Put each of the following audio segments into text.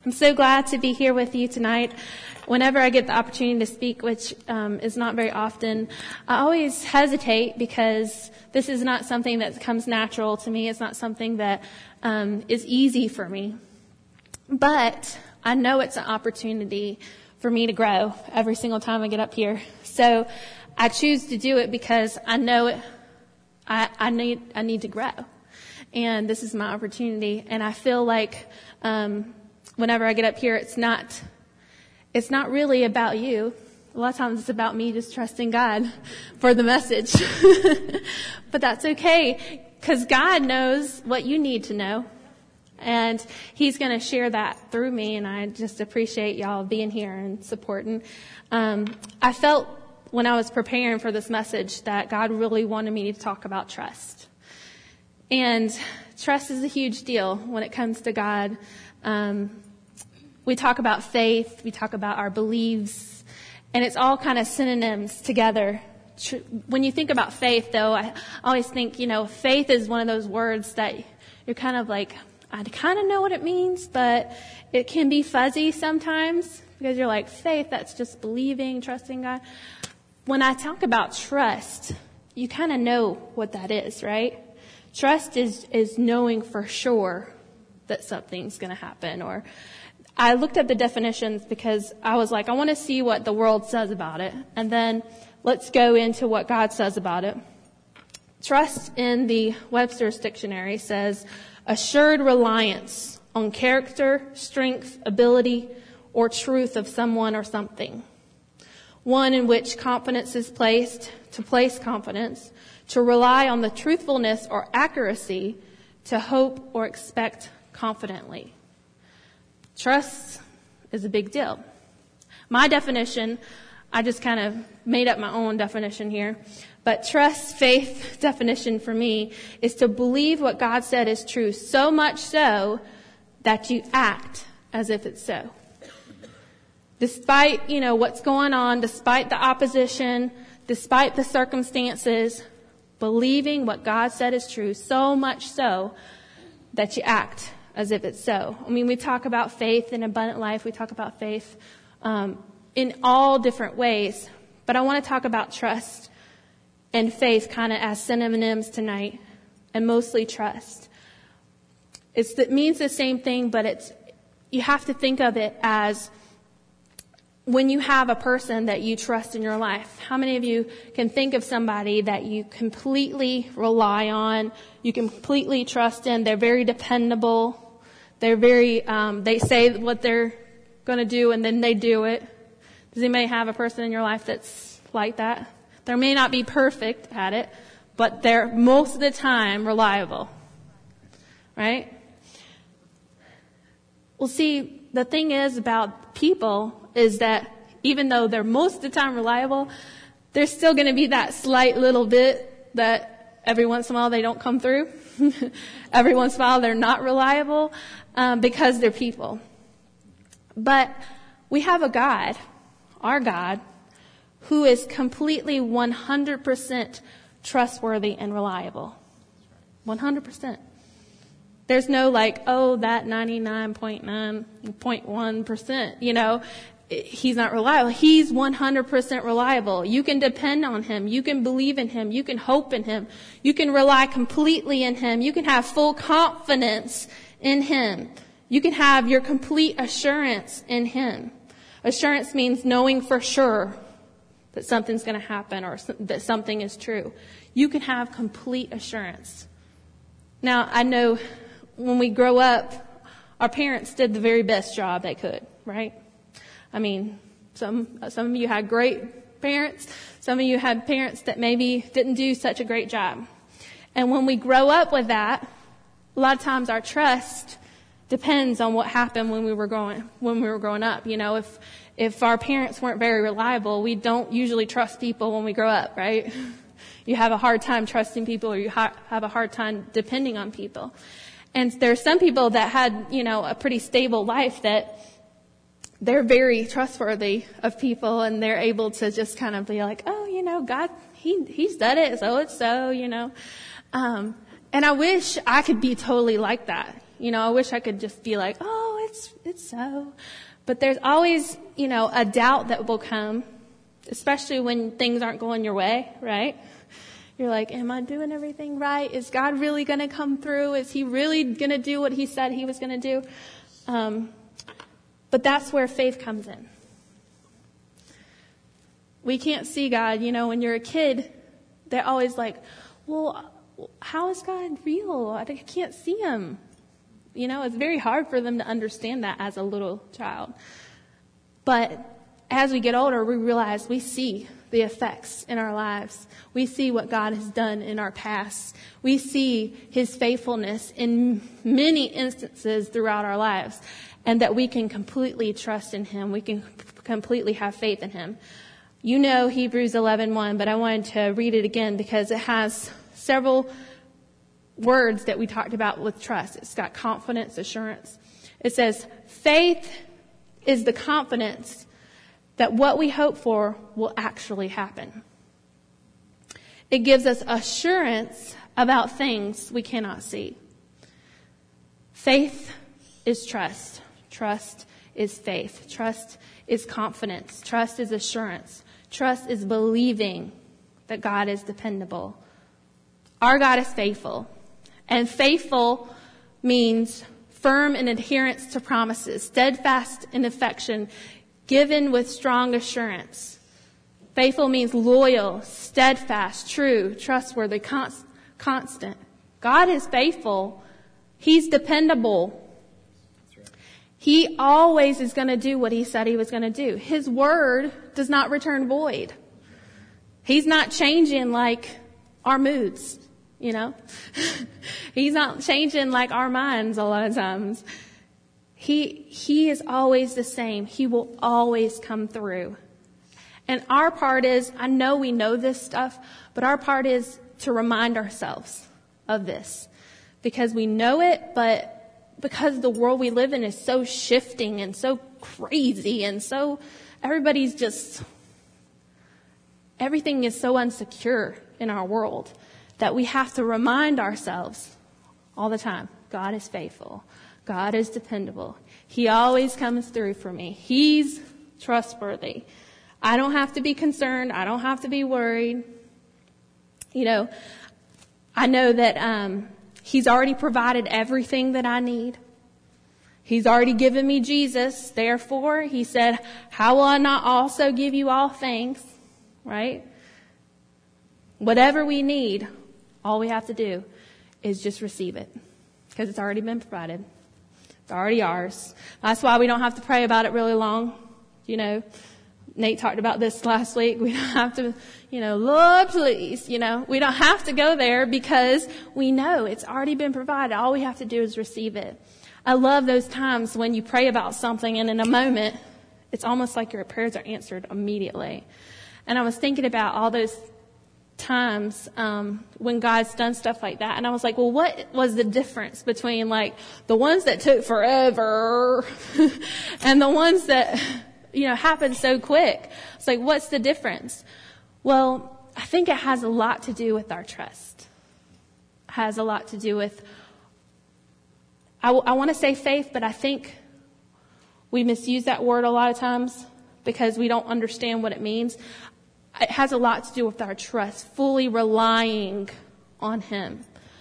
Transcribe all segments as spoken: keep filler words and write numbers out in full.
I'm so glad to be here with you tonight. Whenever I get the opportunity to speak, which um, is not very often, I always hesitate because this is not something that comes natural to me. It's not something that um, is easy for me. But I know it's an opportunity for me to grow every single time I get up here. So I choose to do it because I know it, I, I need I need to grow. And this is my opportunity. And I feel like um, whenever I get up here, it's not it's not really about you. A lot of times it's about me just trusting God for the message. But that's okay, because God knows what you need to know. And He's going to share that through me, and I just appreciate y'all being here and supporting. Um, I felt when I was preparing for this message that God really wanted me to talk about trust. And trust is a huge deal when it comes to God. Um, we talk about faith, we talk about our beliefs, and it's all kind of synonyms together. Tr- when you think about faith, though, I always think, you know, faith is one of those words that you're kind of like, I kind of know what it means, but it can be fuzzy sometimes because you're like, faith, that's just believing, trusting God. When I talk about trust, you kind of know what that is, right? Trust is, is knowing for sure that something's going to happen. Or I looked at the definitions because I was like, I want to see what the world says about it. And then let's go into what God says about it. Trust in the Webster's Dictionary says, assured reliance on character, strength, ability, or truth of someone or something. One in which confidence is placed, to place confidence, to rely on the truthfulness or accuracy, to hope or expect confidently. Trust is a big deal. My definition, I just kind of made up my own definition here. But trust, faith definition for me is to believe what God said is true, so much so that you act as if it's so. Despite, you know, what's going on, despite the opposition, despite the circumstances, believing what God said is true, so much so that you act as if it's so. I mean, we talk about faith in abundant life. We talk about faith um, in all different ways. But I want to talk about trust and faith kind of as synonyms tonight, and mostly trust. It's, it means the same thing, but it's you have to think of it as when you have a person that you trust in your life. How many of you can think of somebody that you completely rely on, you completely trust in? They're very dependable. They're very, um, they say what they're going to do and then they do it. Does anybody have a person in your life that's like that? They may not be perfect at it, but they're most of the time reliable. Right? Well, see, the thing is about people is that even though they're most of the time reliable, there's still going to be that slight little bit that every once in a while they don't come through. Every once in a while they're not reliable um, because they're people. But we have a God, our God, who is completely one hundred percent trustworthy and reliable. one hundred percent. There's no like, oh, that ninety-nine point nine point one percent, you know, he's not reliable. He's one hundred percent reliable. You can depend on him. You can believe in him. You can hope in him. You can rely completely in him. You can have full confidence in him. You can have your complete assurance in him. Assurance means knowing for sure that something's going to happen or that something is true. You can have complete assurance. Now, I know when we grow up, our parents did the very best job they could, right? I mean, some some of you had great parents. Some of you had parents that maybe didn't do such a great job. And when we grow up with that, a lot of times our trust depends on what happened when we were growing when we were growing up. You know, if if our parents weren't very reliable, we don't usually trust people when we grow up, right? You have a hard time trusting people, or you ha- have a hard time depending on people. And there's some people that had, you know, a pretty stable life that they're very trustworthy of people, and they're able to just kind of be like, oh, you know, God, he he's done it, so it's so, you know. Um, and I wish I could be totally like that. You know, I wish I could just be like, oh, it's it's, it's so. But there's always, you know, a doubt that will come, especially when things aren't going your way, right? You're like, am I doing everything right? Is God really going to come through? Is he really going to do what he said he was going to do? Um, but that's where faith comes in. We can't see God. You know, when you're a kid, they're always like, well, how is God real? I can't see him. You know, it's very hard for them to understand that as a little child. But as we get older, we realize we see the effects in our lives. We see what God has done in our past. We see his faithfulness in many instances throughout our lives, and that we can completely trust in him. We can completely have faith in him. You know Hebrews eleven one, but I wanted to read it again because it has several words that we talked about with trust. It's got confidence, assurance. It says, faith is the confidence that what we hope for will actually happen. It gives us assurance about things we cannot see. Faith is trust. Trust is faith. Trust is confidence. Trust is assurance. Trust is believing that God is dependable. Our God is faithful. And faithful means firm in adherence to promises, steadfast in affection, given with strong assurance. Faithful means loyal, steadfast, true, trustworthy, const- constant. God is faithful. He's dependable. He always is going to do what he said he was going to do. His word does not return void. He's not changing like our moods, you know. He's not changing like our minds a lot of times. He, he is always the same. He will always come through. And our part is, I know we know this stuff, but our part is to remind ourselves of this. Because we know it, but because the world we live in is so shifting and so crazy and so, everybody's just, everything is so unsecure in our world that we have to remind ourselves all the time, God is faithful. God is dependable. He always comes through for me. He's trustworthy. I don't have to be concerned. I don't have to be worried. You know, I know that um, he's already provided everything that I need. He's already given me Jesus. Therefore, he said, how will I not also give you all things? Right? Whatever we need, all we have to do is just receive it. Because it's already been provided. It's already ours. That's why we don't have to pray about it really long. You know, Nate talked about this last week. We don't have to, you know, Lord, please, you know, we don't have to go there because we know it's already been provided. All we have to do is receive it. I love those times when you pray about something and in a moment, it's almost like your prayers are answered immediately. And I was thinking about all those times um when God's done stuff like that, and I was like, well, what was the difference between like the ones that took forever and the ones that, you know, happened so quick? It's like, what's the difference? Well, I think it has a lot to do with our trust. It has a lot to do with, I, w- I want to say faith, but I think we misuse that word a lot of times because we don't understand what it means. It has a lot to do with our trust, fully relying on him.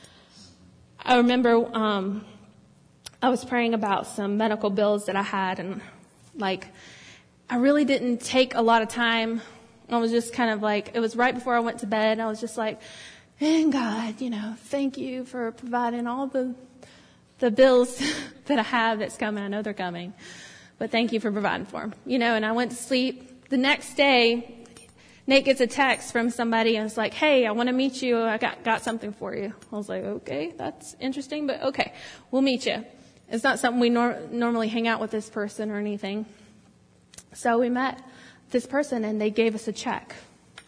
I remember um, I was praying about some medical bills that I had, and like I really didn't take a lot of time. I was just kind of like, it was right before I went to bed. I was just like, and God, you know, thank you for providing all the the bills that I have that's coming. I know they're coming, but thank you for providing for them. You know, and I went to sleep. The next day, Nate gets a text from somebody and it's like, hey, I want to meet you. I got, got something for you. I was like, okay, that's interesting, but okay, we'll meet you. It's not something we nor- normally hang out with this person or anything. So we met this person and they gave us a check.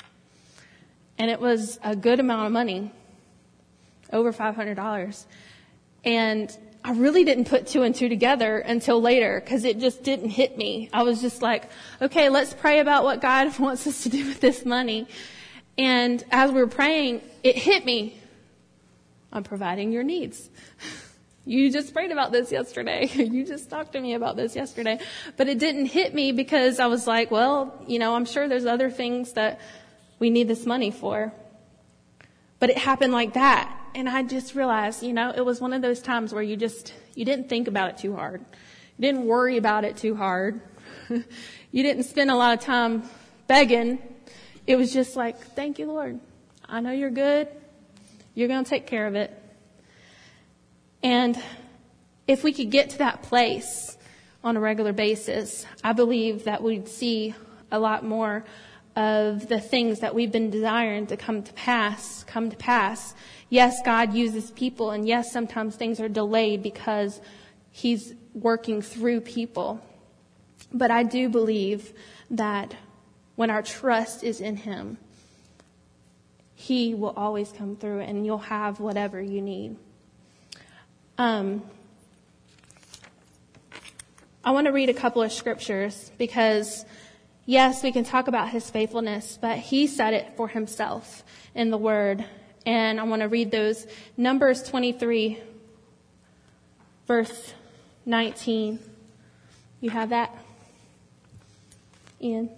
And it was a good amount of money, over five hundred dollars. And I really didn't put two and two together until later because it just didn't hit me. I was just like, okay, let's pray about what God wants us to do with this money. And as we were praying, it hit me. I'm providing your needs. you just prayed about this yesterday. You just talked to me about this yesterday. But it didn't hit me because I was like, well, you know, I'm sure there's other things that we need this money for. But it happened like that. And I just realized, you know, it was one of those times where you just, you didn't think about it too hard. You didn't worry about it too hard. You didn't spend a lot of time begging. It was just like, thank you, Lord. I know you're good. You're going to take care of it. And if we could get to that place on a regular basis, I believe that we'd see a lot more of the things that we've been desiring to come to pass, come to pass. Yes, God uses people, and yes, sometimes things are delayed because He's working through people. But I do believe that when our trust is in Him, He will always come through, and you'll have whatever you need. Um, I want to read a couple of scriptures because, yes, we can talk about His faithfulness, but He said it for Himself in the Word. And I want to read those. Numbers twenty-three, verse nineteen. You have that, Ian?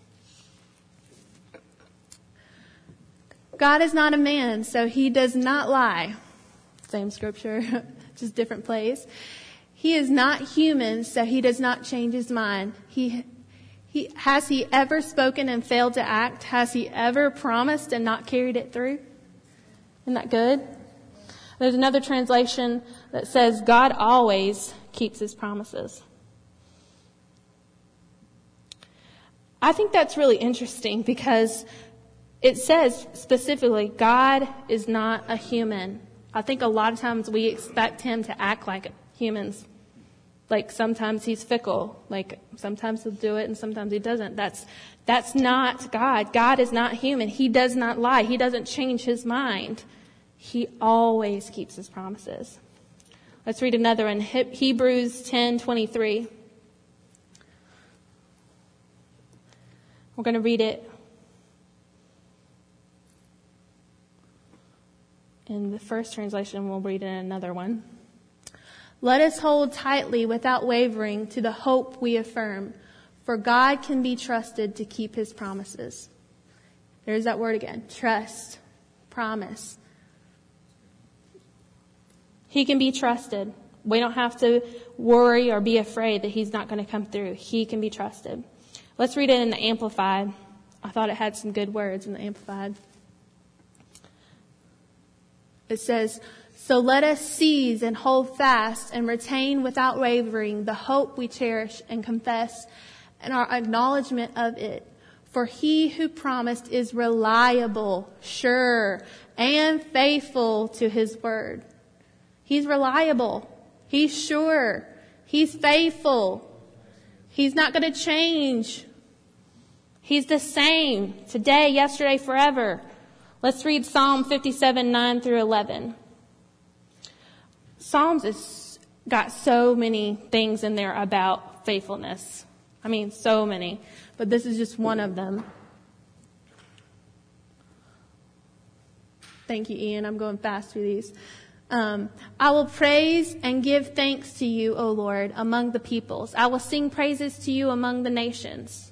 God is not a man, so He does not lie. Same scripture, just different place. He is not human, so He does not change His mind. He, he, has He ever spoken and failed to act? Has He ever promised and not carried it through? Isn't that good? There's another translation that says, God always keeps His promises. I think that's really interesting because it says specifically, God is not a human. I think a lot of times we expect Him to act like humans. Like sometimes He's fickle. Like sometimes He'll do it and sometimes He doesn't. That's, that's not God. God is not human. He does not lie. He doesn't change His mind. He always keeps His promises. Let's read another one. Hebrews ten twenty-three. We're going to read it in the first translation. We'll read it in another one. Let us hold tightly without wavering to the hope we affirm, for God can be trusted to keep His promises. There's that word again. Trust. Promise. He can be trusted. We don't have to worry or be afraid that He's not going to come through. He can be trusted. Let's read it in the Amplified. I thought it had some good words in the Amplified. It says, so let us seize and hold fast and retain without wavering the hope we cherish and confess and our acknowledgement of it. For He who promised is reliable, sure, and faithful to His word. He's reliable. He's sure. He's faithful. He's not going to change. He's the same today, yesterday, forever. Let's read Psalm fifty-seven, nine through eleven. Psalms has got so many things in there about faithfulness. I mean, so many. But this is just one of them. Thank you, Ian. I'm going fast through these. Um, I will praise and give thanks to you, O Lord, among the peoples. I will sing praises to you among the nations.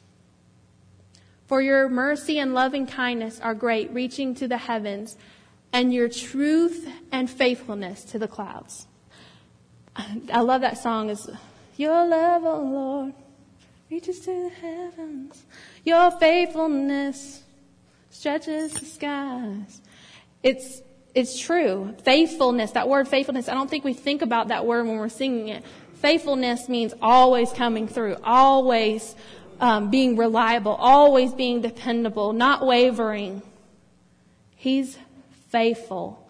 For your mercy and loving kindness are great, reaching to the heavens, and your truth and faithfulness to the clouds. I love that song. Is your love, O Lord, reaches to the heavens. Your faithfulness stretches the skies. It's It's true. Faithfulness, that word faithfulness, I don't think we think about that word when we're singing it. Faithfulness means always coming through, always um, being reliable, always being dependable, not wavering. He's faithful.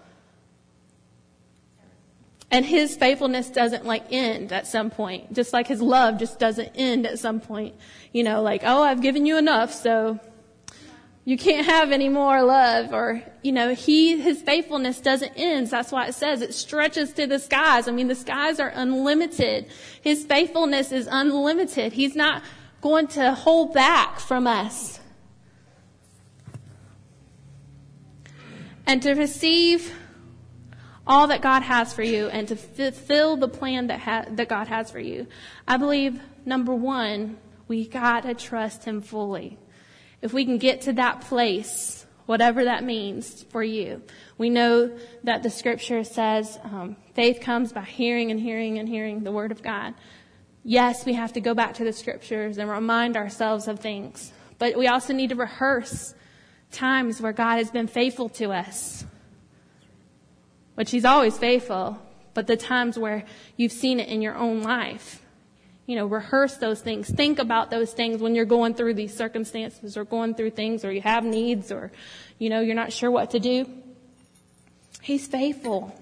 And His faithfulness doesn't like end at some point, just like His love just doesn't end at some point. You know, like, oh, I've given you enough, so you can't have any more love. Or, you know, he, His faithfulness doesn't end. That's why it says it stretches to the skies. I mean, the skies are unlimited. His faithfulness is unlimited. He's not going to hold back from us. And to receive all that God has for you and to fulfill the plan that ha- that God has for you, I believe, number one, we got to trust him fully. If we can get to that place, whatever that means for you, we know that the scripture says um, faith comes by hearing and hearing and hearing the word of God. Yes, we have to go back to the scriptures and remind ourselves of things, but we also need to rehearse times where God has been faithful to us, which he's always faithful, but the times where you've seen it in your own life. You know, rehearse those things. Think about those things when you're going through these circumstances or going through things or you have needs or, you know, you're not sure what to do. He's faithful.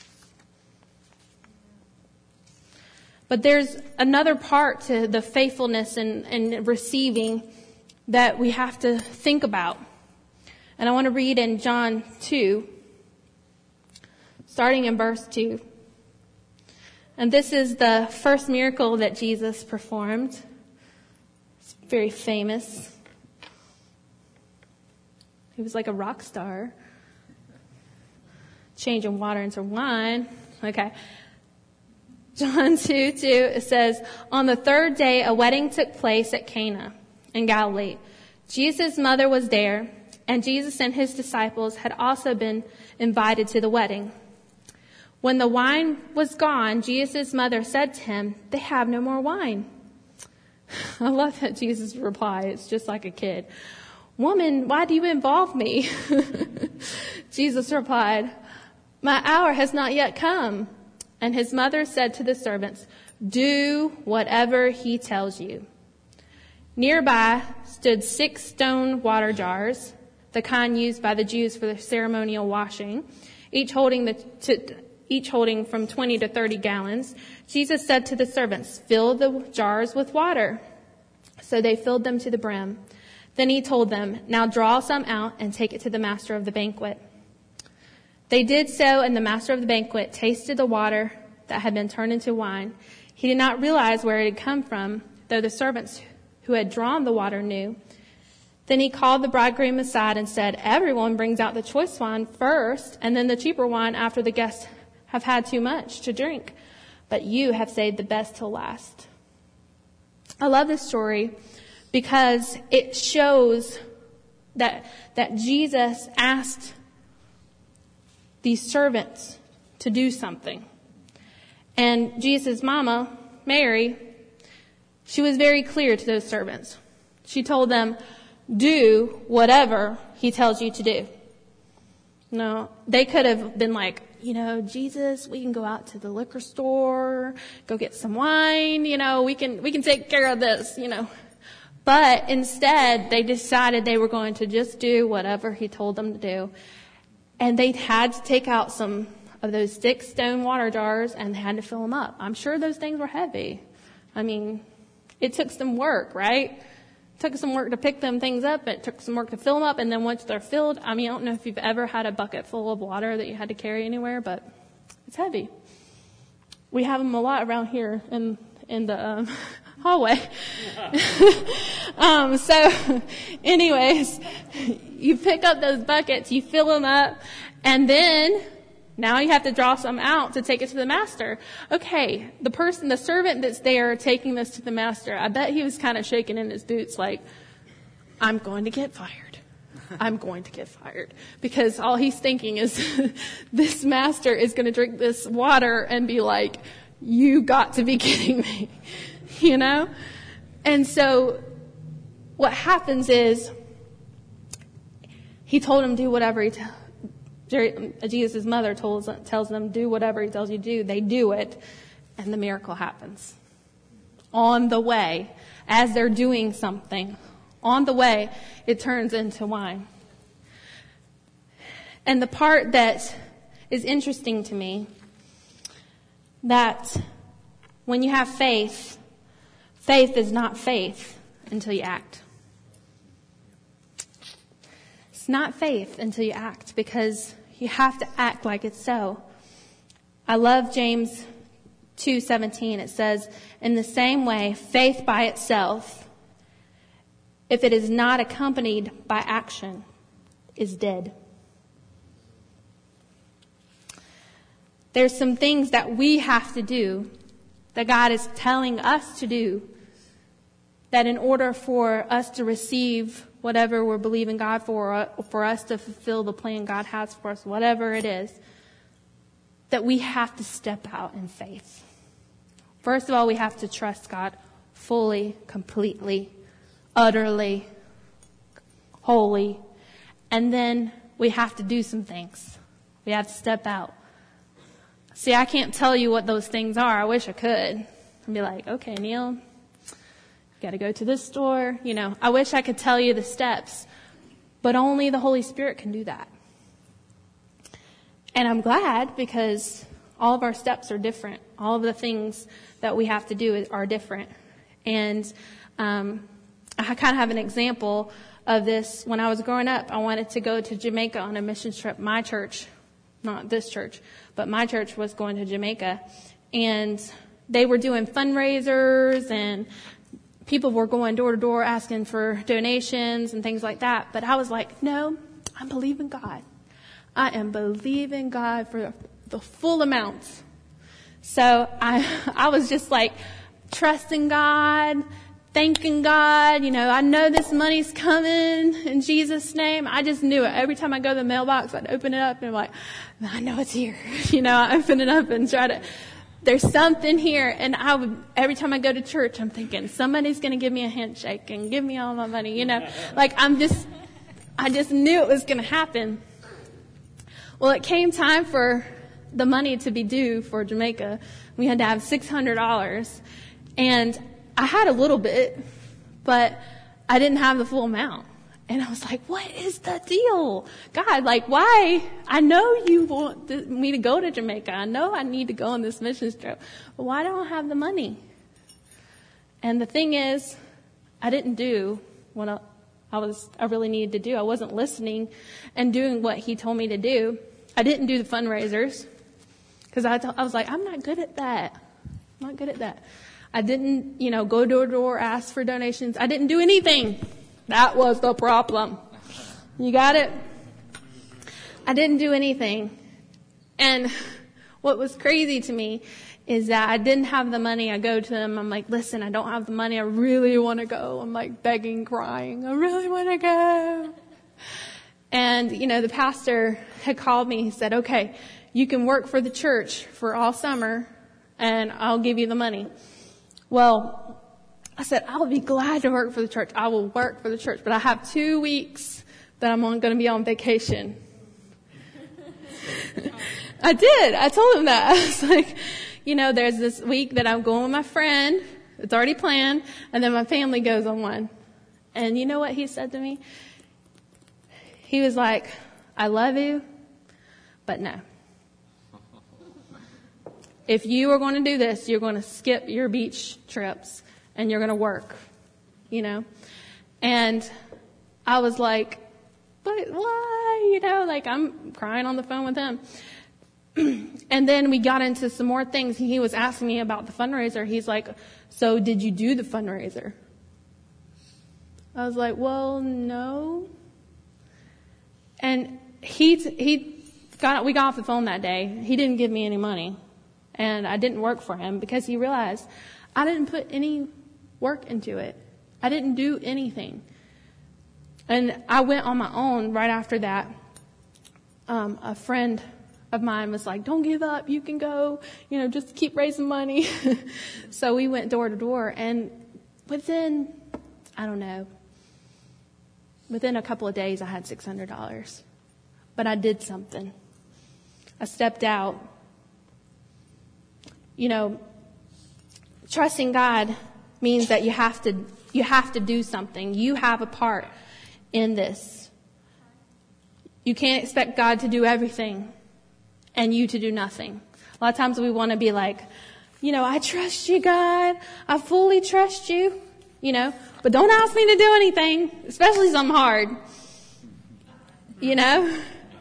But there's another part to the faithfulness and, and receiving that we have to think about. And I want to read in John two, starting in verse two. And this is the first miracle that Jesus performed. It's very famous. He was like a rock star. Changing water into wine. Okay. John two two, it says, on the third day, a wedding took place at Cana in Galilee. Jesus' mother was there, and Jesus and his disciples had also been invited to the wedding. When the wine was gone, Jesus' mother said to him, they have no more wine. I love that Jesus' reply. It's just like a kid. Woman, why do you involve me? Jesus replied, my hour has not yet come. And his mother said to the servants, do whatever he tells you. Nearby stood six stone water jars, the kind used by the Jews for their ceremonial washing, each holding the to, each holding from twenty to thirty gallons. Jesus said to the servants, fill the jars with water. So they filled them to the brim. Then he told them, now draw some out and take it to the master of the banquet. They did so, and the master of the banquet tasted the water that had been turned into wine. He did not realize where it had come from, though the servants who had drawn the water knew. Then he called the bridegroom aside and said, everyone brings out the choice wine first, and then the cheaper wine after the guests have had too much to drink. But you have saved the best till last. I love this story because it shows that, that Jesus asked these servants to do something. And Jesus' mama, Mary, she was very clear to those servants. She told them, do whatever he tells you to do. No, they could have been like, you know, Jesus, we can go out to the liquor store, go get some wine, you know, we can, we can take care of this, you know. But instead, they decided they were going to just do whatever he told them to do. And they had to take out some of those six stone water jars and they had to fill them up. I'm sure those things were heavy. I mean, it took some work, right? It took some work to pick them things up. It took some work to fill them up. And then once they're filled, I mean, I don't know if you've ever had a bucket full of water that you had to carry anywhere, but it's heavy. We have them a lot around here in, in the um, hallway. um, so anyways, you pick up those buckets, you fill them up, and then now you have to draw some out to take it to the master. Okay, the person, the servant that's there taking this to the master, I bet he was kind of shaking in his boots like, I'm going to get fired. I'm going to get fired. Because all he's thinking is this master is going to drink this water and be like, you got to be kidding me. You know? And so what happens is he told him do whatever he tells Jesus' mother tells, tells them, do whatever he tells you to do. They do it, and the miracle happens. On the way, as they're doing something, on the way, it turns into wine. And the part that is interesting to me, that when you have faith, faith is not faith until you act. It's not faith until you act, because you have to act like it's so. I love James two seventeen. It says, in the same way, faith by itself, if it is not accompanied by action, is dead. There's some things that we have to do, that God is telling us to do, that in order for us to receive whatever we're believing God for, for us to fulfill the plan God has for us, whatever it is, that we have to step out in faith. First of all, we have to trust God fully, completely, utterly, wholly. And then we have to do some things. We have to step out. See, I can't tell you what those things are. I wish I could. I'd be like, okay, Neil, you got to go to this store. You know, I wish I could tell you the steps, but only the Holy Spirit can do that. And I'm glad, because all of our steps are different. All of the things that we have to do are different. And um, I kind of have an example of this. When I was growing up, I wanted to go to Jamaica on a mission trip. My church, not this church, but my church was going to Jamaica. And they were doing fundraisers, and people were going door to door asking for donations and things like that. But I was like, no, I'm believing God. I am believing God for the full amount. So I, I was just like trusting God, thanking God. You know, I know this money's coming in Jesus' name. I just knew it. Every time I go to the mailbox, I'd open it up and I'm like, I know it's here. You know, I open it up and try to, there's something here. And I would, every time I go to church, I'm thinking somebody's going to give me a handshake and give me all my money. You know, like I'm just, I just knew it was going to happen. Well, it came time for the money to be due for Jamaica. We had to have six hundred dollars. And I had a little bit, but I didn't have the full amount. And I was like, what is the deal? God, like, why? I know you want me to go to Jamaica. I know I need to go on this mission trip. But why don't I have the money? And the thing is, I didn't do what I, I was, I really needed to do. I wasn't listening and doing what he told me to do. I didn't do the fundraisers because I, I was like, I'm not good at that. I'm not good at that. I didn't, you know, go door to door, ask for donations. I didn't do anything. That was the problem. You got it? I didn't do anything. And what was crazy to me is that I didn't have the money. I go to them. I'm like, listen, I don't have the money. I really want to go. I'm like begging, crying. I really want to go. And, you know, the pastor had called me. He said, okay, you can work for the church for all summer and I'll give you the money. Well, I said, I'll be glad to work for the church. I will work for the church, but I have two weeks that I'm going to be on vacation. I did. I told him that. I was like, you know, there's this week that I'm going with my friend. It's already planned. And then my family goes on one. And you know what he said to me? He was like, I love you, but no. If you are going to do this, you're going to skip your beach trips and you're going to work, you know. And I was like, but why? You know, like I'm crying on the phone with him. And then we got into some more things. He was asking me about the fundraiser. He's like, so did you do the fundraiser? I was like, well, no. And he, he got, we got off the phone that day. He didn't give me any money. And I didn't work for him because he realized I didn't put any work into it. I didn't do anything. And I went on my own right after that. Um, a friend of mine was like, don't give up. You can go, you know, just keep raising money. So we went door to door. And within, I don't know, within a couple of days, I had six hundred dollars. But I did something. I stepped out. You know, trusting God means that you have to, you have to do something. You have a part in this. You can't expect God to do everything and you to do nothing. A lot of times we want to be like, you know, I trust you, God. I fully trust you, you know, but don't ask me to do anything, especially something hard, you know.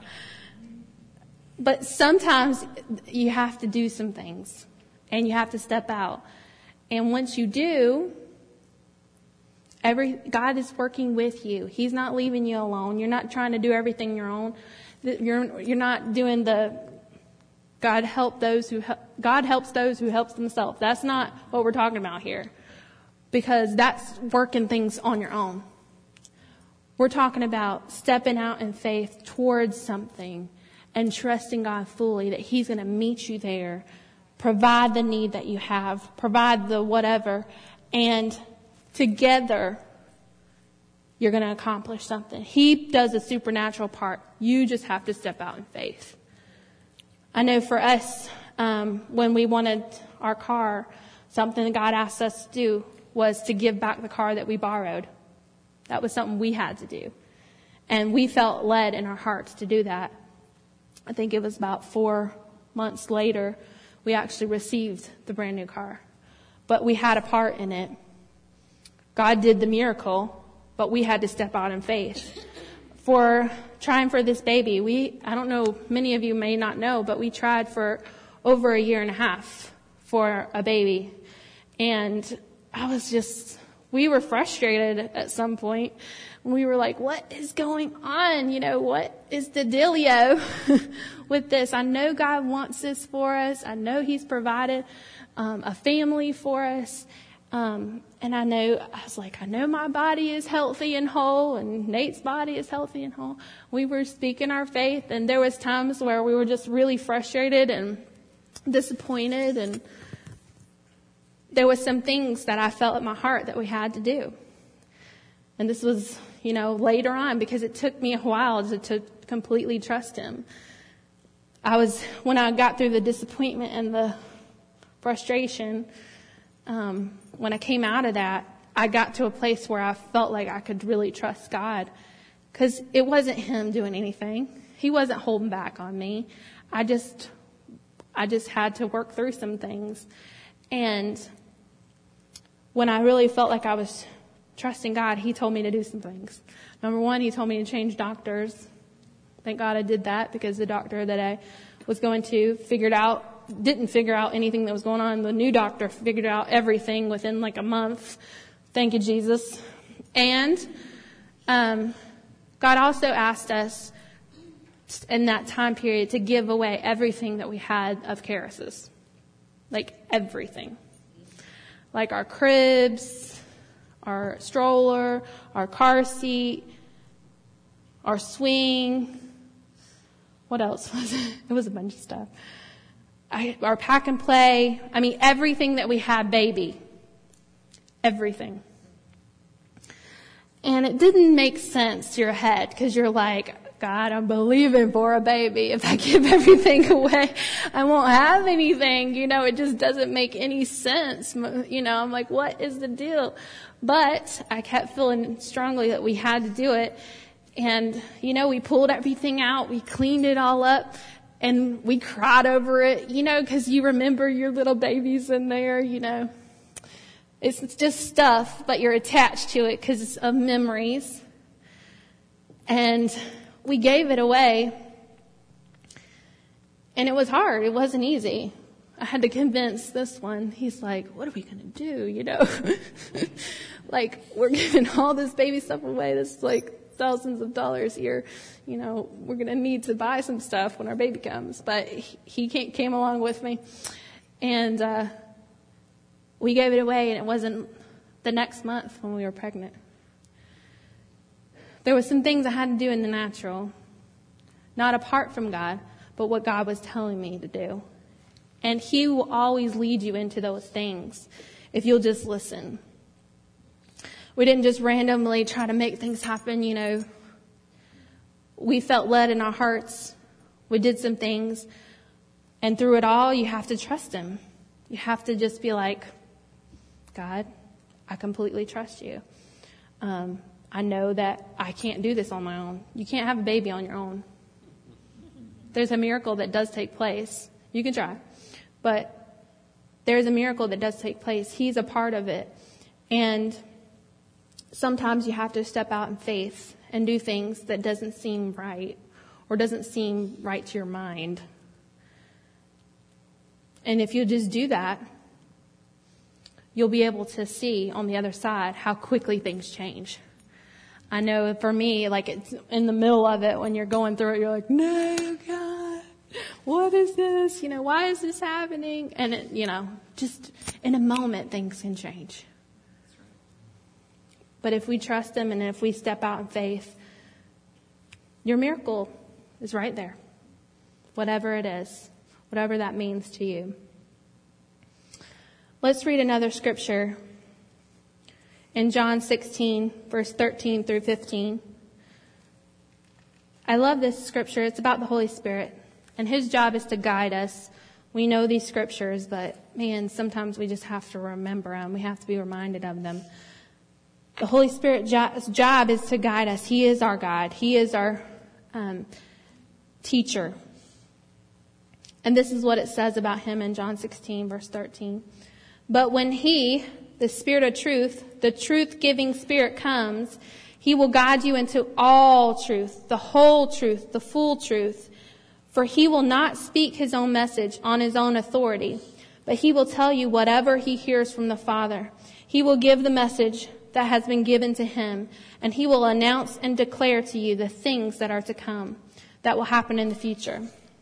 But sometimes you have to do some things. And you have to step out. And once you do, every God is working with you. He's not leaving you alone. You're not trying to do everything your own. You're you're not doing the God help those who God helps those who helps themselves. That's not what we're talking about here, because that's working things on your own. We're talking about stepping out in faith towards something and trusting God fully that He's going to meet you there, provide the need that you have, provide the whatever, and together you're going to accomplish something. He does the supernatural part. You just have to step out in faith. I know for us, um, when we wanted our car, something God asked us to do was to give back the car that we borrowed. That was something we had to do. And we felt led in our hearts to do that. I think it was about four months later, we actually received the brand new car. But we had a part in it. God did the miracle, but we had to step out in faith. For trying for this baby, we, I don't know, many of you may not know, but we tried for over a year and a half for a baby. And I was just, we were frustrated at some point. We were like, what is going on? You know, what is the dealio with this? I know God wants this for us. I know He's provided um, a family for us. Um, and I know, I was like, I know my body is healthy and whole, and Nate's body is healthy and whole. We were speaking our faith, and there was times where we were just really frustrated and disappointed, and there was some things that I felt in my heart that we had to do. And this was, you know, later on, because it took me a while to, to completely trust Him. I was, when I got through the disappointment and the frustration, um, when I came out of that, I got to a place where I felt like I could really trust God, because it wasn't Him doing anything. He wasn't holding back on me. I just, I just had to work through some things. And when I really felt like I was trusting God, He told me to do some things. Number one, He told me to change doctors. Thank God I did that, because the doctor that I was going to figured out, didn't figure out anything that was going on. The new doctor figured out everything within like a month. Thank you, Jesus. And um, God also asked us in that time period to give away everything that we had of Charis's. Like everything. Like our cribs, our stroller, our car seat, our swing. What else was it? It was a bunch of stuff. I, our pack and play. I mean, everything that we had, baby. Everything. And it didn't make sense to your head, because you're like, God, I'm believing for a baby. If I give everything away, I won't have anything. You know, it just doesn't make any sense. You know, I'm like, what is the deal? But I kept feeling strongly that we had to do it. And, you know, we pulled everything out. We cleaned it all up. And we cried over it, you know, because you remember your little babies in there, you know. It's just stuff, but you're attached to it because of memories. And we gave it away. And it was hard. It wasn't easy. I had to convince this one. He's like, what are we going to do, you know? Like, we're giving all this baby stuff away. This, like, thousands of dollars here. You know, we're going to need to buy some stuff when our baby comes. But he came along with me. And uh, we gave it away, and it wasn't the next month when we were pregnant. There were some things I had to do in the natural, not apart from God, but what God was telling me to do. And He will always lead you into those things if you'll just listen. We didn't just randomly try to make things happen, you know. We felt led in our hearts. We did some things. And through it all, you have to trust Him. You have to just be like, God, I completely trust you. Um, I know that I can't do this on my own. You can't have a baby on your own. There's a miracle that does take place. You can try. But there's a miracle that does take place. He's a part of it. And sometimes you have to step out in faith and do things that doesn't seem right or doesn't seem right to your mind. And if you just do that, you'll be able to see on the other side how quickly things change. I know for me, like it's in the middle of it when you're going through it, you're like, no, God, what is this? You know, why is this happening? And, it, you know, just in a moment, things can change. But if we trust him and if we step out in faith, your miracle is right there. Whatever it is, whatever that means to you. Let's read another scripture in John sixteen, verse thirteen through fifteen. I love this scripture. It's about the Holy Spirit, and his job is to guide us. We know these scriptures, but man, sometimes we just have to remember them. We have to be reminded of them. The Holy Spirit's job is to guide us. He is our guide. He is our um, teacher. And this is what it says about him in John sixteen, verse thirteen. But when he, the Spirit of truth, the truth-giving Spirit comes, he will guide you into all truth, the whole truth, the full truth. For he will not speak his own message on his own authority, but he will tell you whatever he hears from the Father. He will give the message that has been given to him, and he will announce and declare to you the things that are to come, that will happen in the future.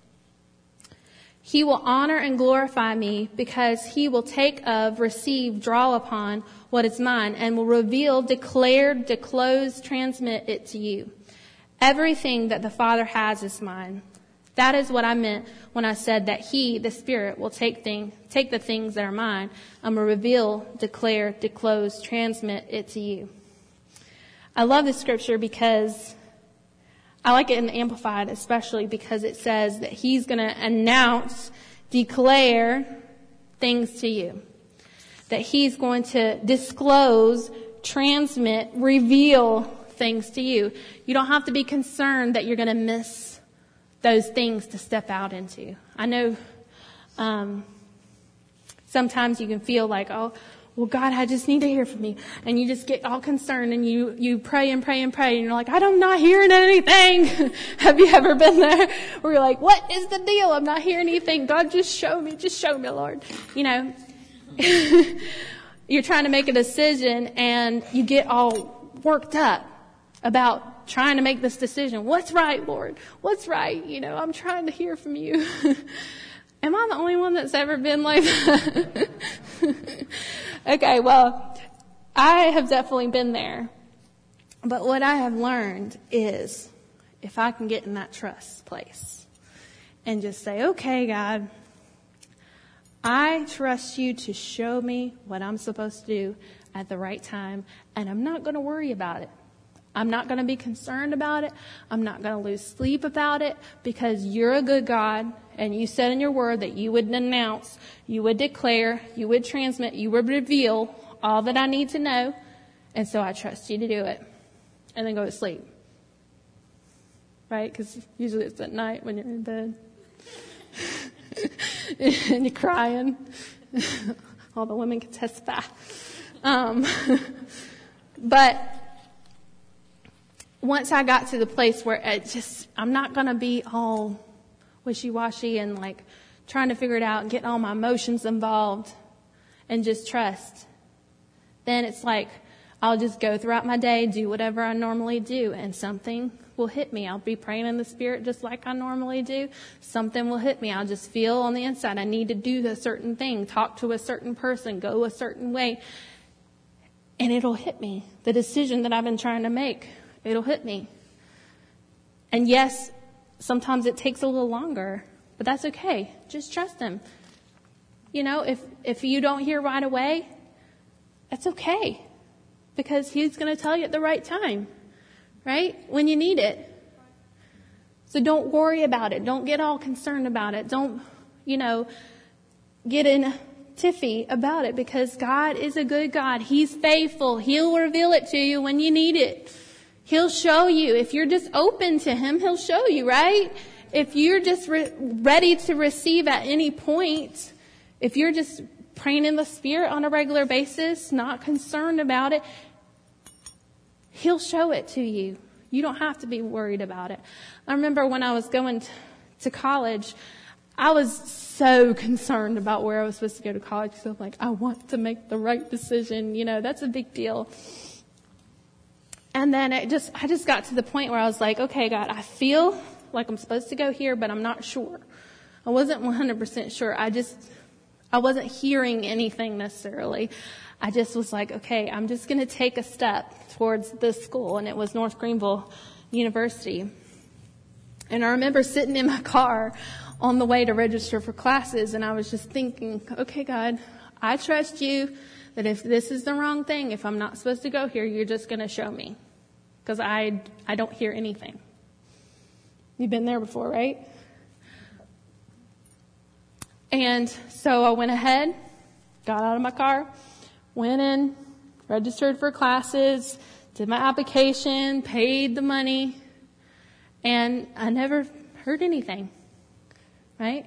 He will honor and glorify me, because he will take of, receive, draw upon what is mine, and will reveal, declare, disclose, transmit it to you. Everything that the Father has is mine. That is what I meant when I said that he, the Spirit, will take thing, take the things that are mine and will reveal, declare, disclose, transmit it to you. I love this scripture because I like it in the Amplified, especially because it says that he's going to announce, declare things to you. That he's going to disclose, transmit, reveal things to you. You don't have to be concerned that you're going to miss those things to step out into. I know um, sometimes you can feel like, oh, well, God, I just need to hear from you. And you just get all concerned and you, you pray and pray and pray. And you're like, I'm not hearing anything. Have you ever been there where you're like, what is the deal? I'm not hearing anything. God, just show me. Just show me, Lord. You know, you're trying to make a decision and you get all worked up about trying to make this decision. What's right, Lord? What's right? You know, I'm trying to hear from you. Am I the only one that's ever been like that? Okay, well, I have definitely been there. But what I have learned is if I can get in that trust place and just say, okay, God, I trust you to show me what I'm supposed to do at the right time, and I'm not going to worry about it. I'm not going to be concerned about it. I'm not going to lose sleep about it, because you're a good God, and you said in your word that you would announce, you would declare, you would transmit, you would reveal all that I need to know. And so I trust you to do it. And then go to sleep. Right? Because usually it's at night when you're in bed. And you're crying. All the women can testify. Um, but once I got to the place where it just, I'm not going to be all wishy-washy and like trying to figure it out and getting all my emotions involved and just trust. Then it's like, I'll just go throughout my day, do whatever I normally do, and something will hit me. I'll be praying in the Spirit just like I normally do. Something will hit me. I'll just feel on the inside I need to do a certain thing, talk to a certain person, go a certain way. And it'll hit me. The decision that I've been trying to make, it'll hit me. And yes, sometimes it takes a little longer, but that's okay. Just trust him. You know, if, if you don't hear right away, that's okay, because he's going to tell you at the right time, right? When you need it. So don't worry about it. Don't get all concerned about it. Don't, you know, get in tiffy about it, because God is a good God. He's faithful. He'll reveal it to you when you need it. He'll show you. If you're just open to him, he'll show you, right? If you're just re- ready to receive at any point, if you're just praying in the Spirit on a regular basis, not concerned about it, he'll show it to you. You don't have to be worried about it. I remember when I was going t- to college, I was so concerned about where I was supposed to go to college, because I'm like, I want to make the right decision. You know, that's a big deal. And then it just, I just got to the point where I was like, okay, God, I feel like I'm supposed to go here, but I'm not sure. I wasn't one hundred percent sure. I just, I wasn't hearing anything necessarily. I just was like, okay, I'm just going to take a step towards this school. And it was North Greenville University. And I remember sitting in my car on the way to register for classes. And I was just thinking, okay, God, I trust you that if this is the wrong thing, if I'm not supposed to go here, you're just going to show me. Because I, I don't hear anything. You've been there before, right? And so I went ahead, got out of my car, went in, registered for classes, did my application, paid the money, and I never heard anything, right?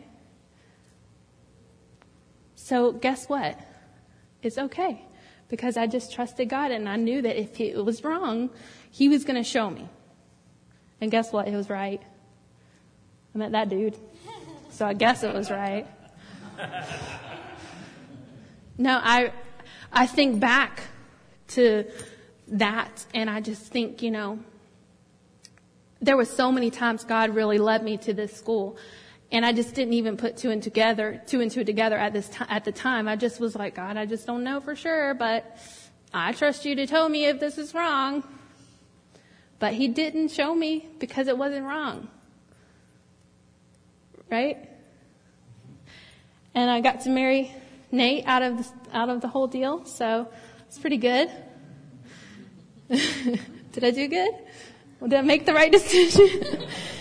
So guess what? It's okay, because I just trusted God, and I knew that if it was wrong, He was going to show me. And guess what? It was right. I met that dude, so I guess it was right. No, I, I think back to that, and I just think, you know, there was so many times God really led me to this school, and I just didn't even put two and together, two and two together at this t- at the time. I just was like, God, I just don't know for sure, but I trust you to tell me if this is wrong. But He didn't show me because it wasn't wrong, right? And I got to marry Nate out of the, out of the whole deal, so it's pretty good. Did I do good? Well, did I make the right decision?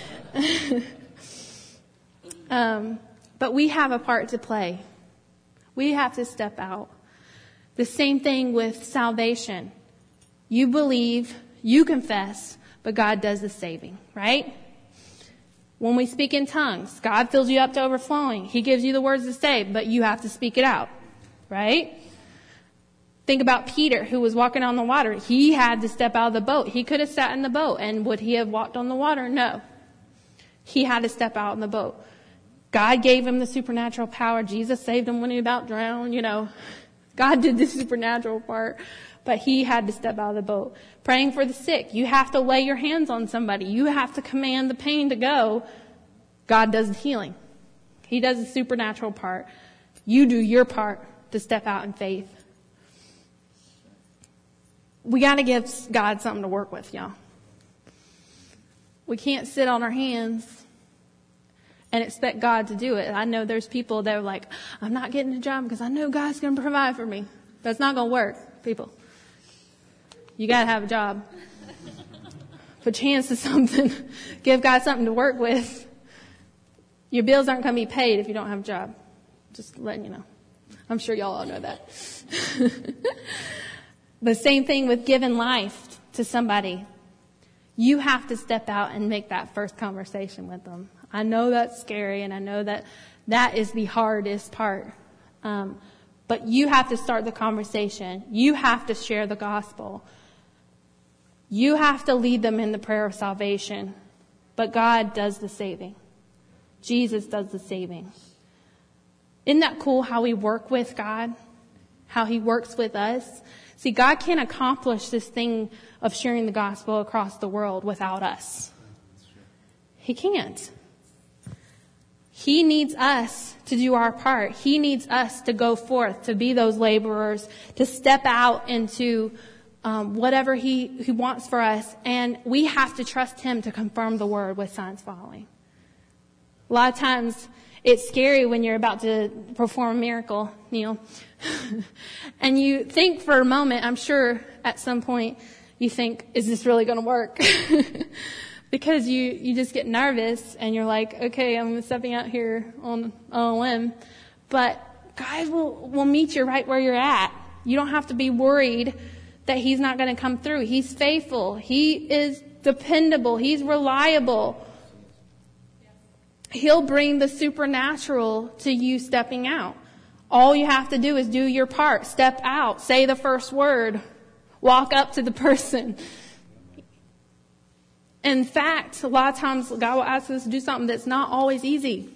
um, but we have a part to play. We have to step out. The same thing with salvation. You believe, you confess, but God does the saving, right? When we speak in tongues, God fills you up to overflowing. He gives you the words to say, but you have to speak it out, right? Think about Peter, who was walking on the water. He had to step out of the boat. He could have sat in the boat, and would he have walked on the water? No. He had to step out in the boat. God gave him the supernatural power. Jesus saved him when he about drowned, you know. God did the supernatural part, but he had to step out of the boat. Praying for the sick. You have to lay your hands on somebody. You have to command the pain to go. God does the healing. He does the supernatural part. You do your part to step out in faith. We got to give God something to work with, y'all. We can't sit on our hands and expect God to do it. I know there's people that are like, I'm not getting a job because I know God's going to provide for me. That's not going to work, people. You got to have a job. Put your hands to something. Give God something to work with. Your bills aren't going to be paid if you don't have a job. Just letting you know. I'm sure y'all all know that. The same thing with giving life to somebody. You have to step out and make that first conversation with them. I know that's scary, and I know that that is the hardest part. Um, but you have to start the conversation. You have to share the gospel. You have to lead them in the prayer of salvation. But God does the saving. Jesus does the saving. Isn't that cool how we work with God? How He works with us? See, God can't accomplish this thing of sharing the gospel across the world without us. He can't. He needs us to do our part. He needs us to go forth, to be those laborers, to step out into um, whatever he, he wants for us. And we have to trust Him to confirm the word with signs following. A lot of times it's scary when you're about to perform a miracle, Neil. And you think for a moment, I'm sure at some point you think, is this really going to work? Because you, you just get nervous and you're like, okay, I'm stepping out here on, on a limb. But God will, will meet you right where you're at. You don't have to be worried that He's not going to come through. He's faithful. He is dependable. He's reliable. He'll bring the supernatural to you stepping out. All you have to do is do your part. Step out. Say the first word. Walk up to the person. In fact, a lot of times God will ask us to do something that's not always easy.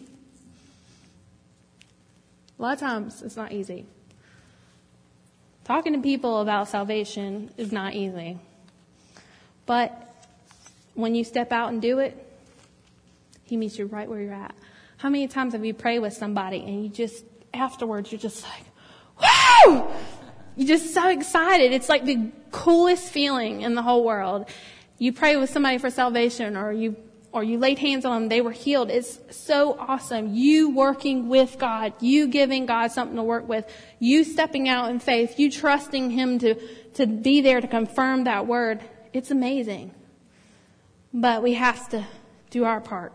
A lot of times it's not easy. Talking to people about salvation is not easy. But when you step out and do it, He meets you right where you're at. How many times have you prayed with somebody and you just, afterwards, you're just like, woo! You're just so excited. It's like the coolest feeling in the whole world. You pray with somebody for salvation, or you or you laid hands on them, they were healed. It's so awesome. You working with God, you giving God something to work with, you stepping out in faith, you trusting Him to, to be there to confirm that word. It's amazing. But we have to do our part.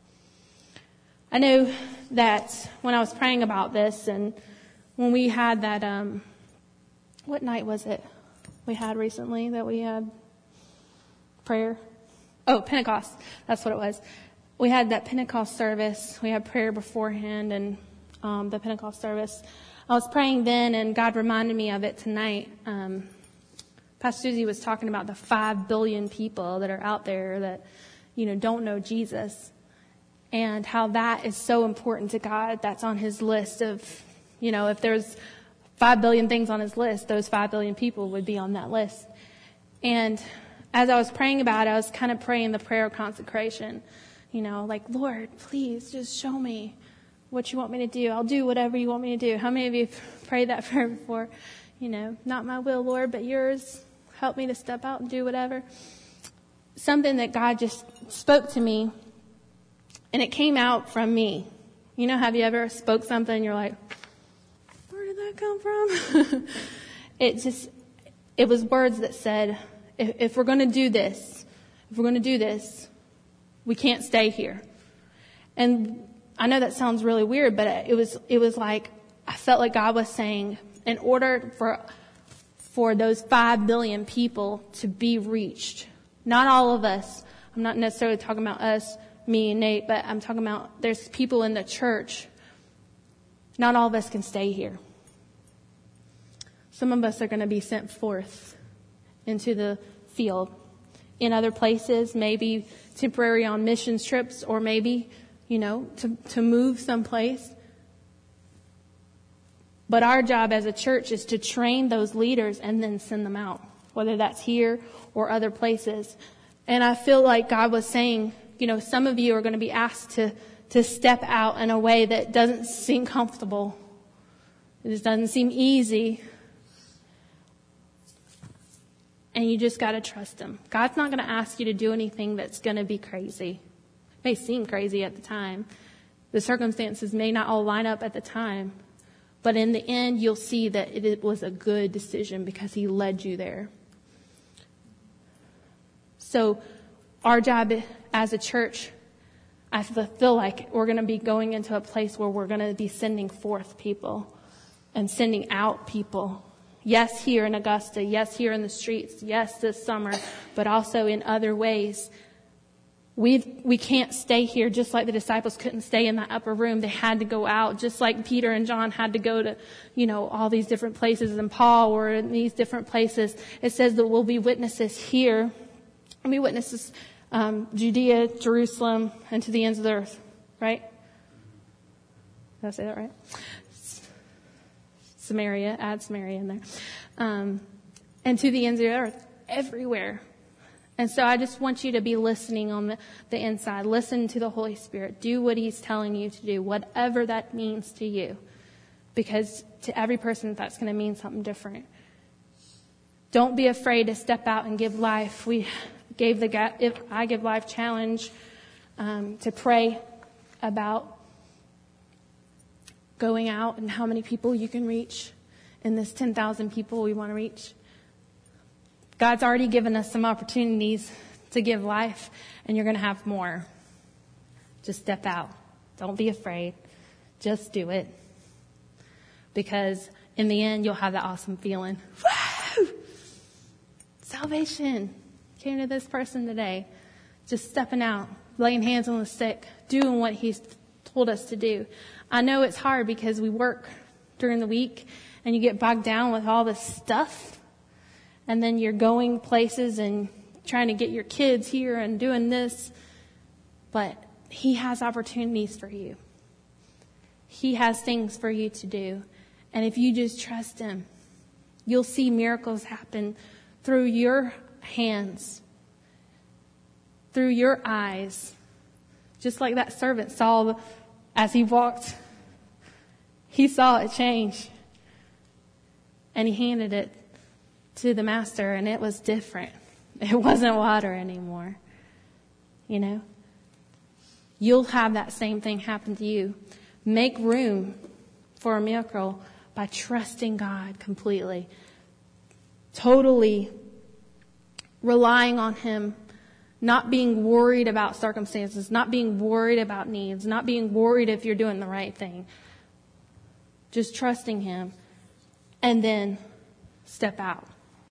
I know that when I was praying about this, and when we had that, um, what night was it we had recently that we had prayer? Oh, Pentecost. That's what it was. We had that Pentecost service. We had prayer beforehand, and um, the Pentecost service. I was praying then, and God reminded me of it tonight. Um, Pastor Susie was talking about the five billion people that are out there that, you know, don't know Jesus, and how that is so important to God. That's on His list of, you know, if there's five billion things on His list, those five billion people would be on that list. And as I was praying about it, I was kind of praying the prayer of consecration. You know, like, Lord, please just show me what you want me to do. I'll do whatever you want me to do. How many of you have prayed that prayer before? You know, not my will, Lord, but yours. Help me to step out and do whatever. Something that God just spoke to me, and it came out from me. You know, have you ever spoke something and you're like, where did that come from? It just, it was words that said, if, if we're going to do this, if we're going to do this, we can't stay here. And I know that sounds really weird, but it was, it was like, I felt like God was saying, in order for, for those five billion people to be reached, not all of us, I'm not necessarily talking about us, me and Nate, but I'm talking about there's people in the church. Not all of us can stay here. Some of us are going to be sent forth into the field in other places, maybe temporary on missions trips, or maybe, you know, to, to move someplace. But our job as a church is to train those leaders and then send them out, whether that's here or other places. And I feel like God was saying, you know, some of you are going to be asked to, to step out in a way that doesn't seem comfortable. It just doesn't seem easy. And you just got to trust Him. God's not going to ask you to do anything that's going to be crazy. It may seem crazy at the time. The circumstances may not all line up at the time. But in the end, you'll see that it was a good decision because He led you there. So our job as a church, I feel like we're going to be going into a place where we're going to be sending forth people and sending out people. Yes, here in Augusta. Yes, here in the streets. Yes, this summer, but also in other ways. We we can't stay here just like the disciples couldn't stay in that upper room. They had to go out, just like Peter and John had to go to, you know, all these different places, and Paul were in these different places. It says that we'll be witnesses here. We'll be witnesses um, Judea, Jerusalem, and to the ends of the earth. Right? Did I say that right? Samaria, add Samaria in there. Um, and to the ends of the earth, everywhere. And so I just want you to be listening on the, the inside. Listen to the Holy Spirit. Do what He's telling you to do, whatever that means to you. Because to every person, that's going to mean something different. Don't be afraid to step out and give life. We gave the if I Give Life challenge um, to pray about going out and how many people you can reach in this ten thousand people we want to reach. God's already given us some opportunities to give life, and you're going to have more. Just step out. Don't be afraid. Just do it. Because in the end, you'll have that awesome feeling. Woo! Salvation came to this person today. Just stepping out, laying hands on the sick, doing what He's told us to do. I know it's hard because we work during the week, and you get bogged down with all this stuff. And then you're going places and trying to get your kids here and doing this. But He has opportunities for you. He has things for you to do. And if you just trust Him, you'll see miracles happen through your hands, through your eyes. Just like that servant saw the, as he walked, he saw it change. And he handed it to the master, and it was different. It wasn't water anymore. You know? You'll have that same thing happen to you. Make room for a miracle by trusting God completely. Totally relying on Him. Not being worried about circumstances. Not being worried about needs. Not being worried if you're doing the right thing. Just trusting Him. And then step out.